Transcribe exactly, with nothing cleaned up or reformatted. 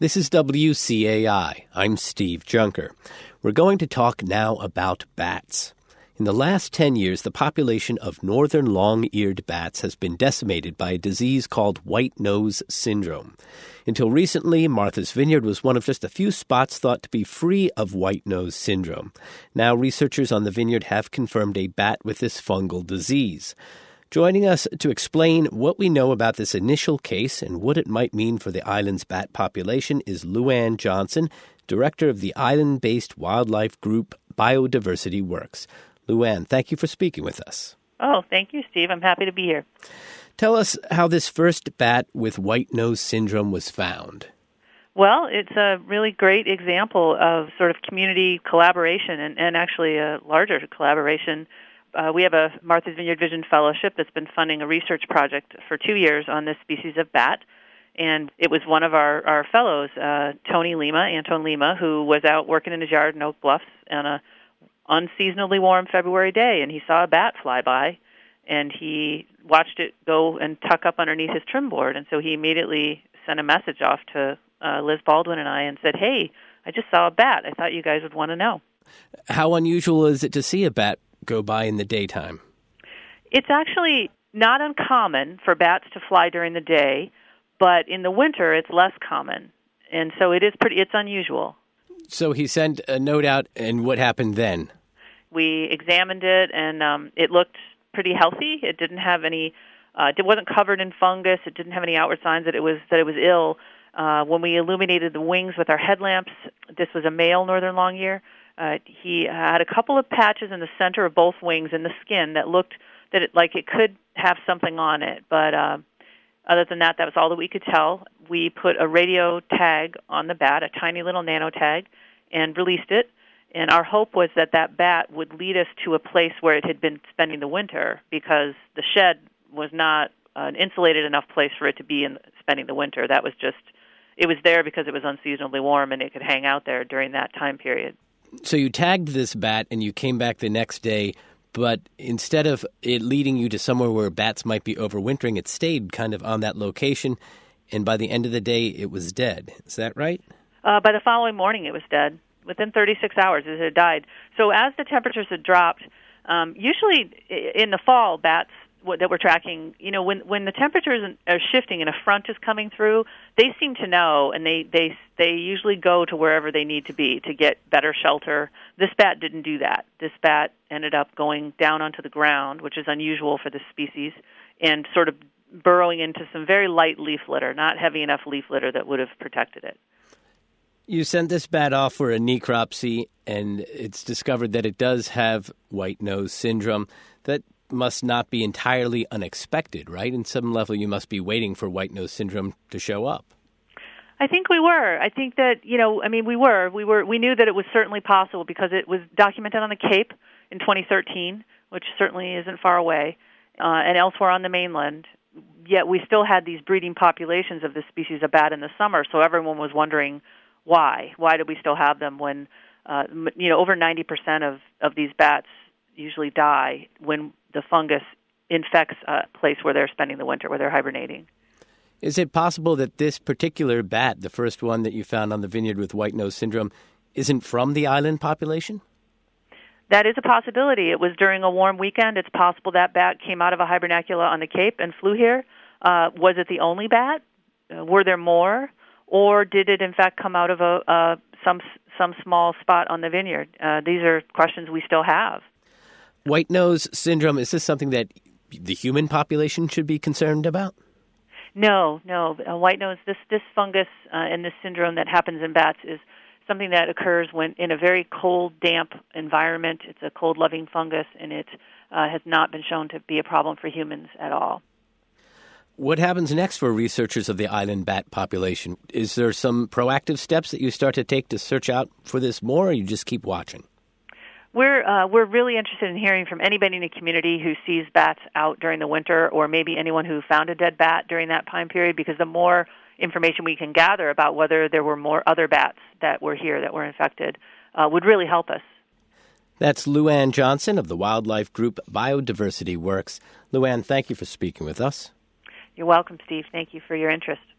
This is W C A I. I'm Steve Junker. We're going to talk now about bats. In the last ten years, the population of northern long-eared bats has been decimated by a disease called white nose syndrome. Until recently, Martha's Vineyard was one of just a few spots thought to be free of white nose syndrome. Now, researchers on the vineyard have confirmed a bat with this fungal disease. Joining us to explain what we know about this initial case and what it might mean for the island's bat population is Luann Johnson, director of the island-based wildlife group Biodiversity Works. Luann, thank you for speaking with us. Oh, thank you, Steve. I'm happy to be here. Tell us how this first bat with white nose syndrome was found. Well, it's a really great example of sort of community collaboration and, and actually a larger collaboration. Uh, we have a Martha's Vineyard Vision Fellowship that's been funding a research project for two years on this species of bat. And it was one of our, our fellows, uh, Tony Lima, Anton Lima, who was out working in his yard in Oak Bluffs on a unseasonably warm February day, and he saw a bat fly by, and he watched it go and tuck up underneath his trim board. And so he immediately sent a message off to uh, Liz Baldwin and I and said, hey, I just saw a bat. I thought you guys would want to know. How unusual is it to see a bat go by in the daytime? It's actually not uncommon for bats to fly during the day, but in the winter it's less common. And so it is pretty, it's unusual. So he sent a note out, and what happened then? We examined it, and um, it looked pretty healthy. It didn't have any, uh, it wasn't covered in fungus. It didn't have any outward signs that it was that it was ill. Uh, when we illuminated the wings with our headlamps, this was a male northern long-ear. Uh, he had a couple of patches in the center of both wings in the skin that looked that it, like it could have something on it. But uh, other than that, that was all that we could tell. We put a radio tag on the bat, a tiny little nano tag, and released it. And our hope was that that bat would lead us to a place where it had been spending the winter, because the shed was not an insulated enough place for it to be in spending the winter. That was just, it was there because it was unseasonably warm and it could hang out there during that time period. So you tagged this bat and you came back the next day, but instead of it leading you to somewhere where bats might be overwintering, it stayed kind of on that location, and by the end of the day, it was dead. Is that right? Uh, by the following morning, it was dead. Within thirty-six hours, it had died. So as the temperatures had dropped, um, usually in the fall, bats that we're tracking, you know, when when the temperatures are shifting and a front is coming through, they seem to know, and they they they usually go to wherever they need to be to get better shelter. This bat didn't do that. This bat ended up going down onto the ground, which is unusual for this species, and sort of burrowing into some very light leaf litter, not heavy enough leaf litter that would have protected it. You sent this bat off for a necropsy, and it's discovered that it does have white nose syndrome. That must not be entirely unexpected, right? In some level, you must be waiting for white nose syndrome to show up. I think we were. I think that, you know, I mean, we were. We were. We knew that it was certainly possible because it was documented on the Cape in twenty thirteen, which certainly isn't far away, uh, and elsewhere on the mainland. Yet we still had these breeding populations of this species of bat in the summer, so everyone was wondering why. Why do we still have them when, uh, you know, over ninety percent of, of these bats usually die when the fungus infects a place where they're spending the winter, where they're hibernating. Is it possible that this particular bat, the first one that you found on the vineyard with white nose syndrome, isn't from the island population? That is a possibility. It was during a warm weekend. It's possible that bat came out of a hibernacula on the Cape and flew here. Uh, was it the only bat? Uh, were there more? Or did it, in fact, come out of a uh, some some small spot on the vineyard? Uh, these are questions we still have. White nose syndrome, is this something that the human population should be concerned about? No, no. Uh, white nose, this, this fungus uh, and this syndrome that happens in bats is something that occurs when in a very cold, damp environment. It's a cold-loving fungus, and it uh, has not been shown to be a problem for humans at all. What happens next for researchers of the island bat population? Is there some proactive steps that you start to take to search out for this more, or you just keep watching? We're uh, we're really interested in hearing from anybody in the community who sees bats out during the winter, or maybe anyone who found a dead bat during that time period, because the more information we can gather about whether there were more other bats that were here that were infected uh, would really help us. That's Luann Johnson of the wildlife group Biodiversity Works. Luann, thank you for speaking with us. You're welcome, Steve. Thank you for your interest.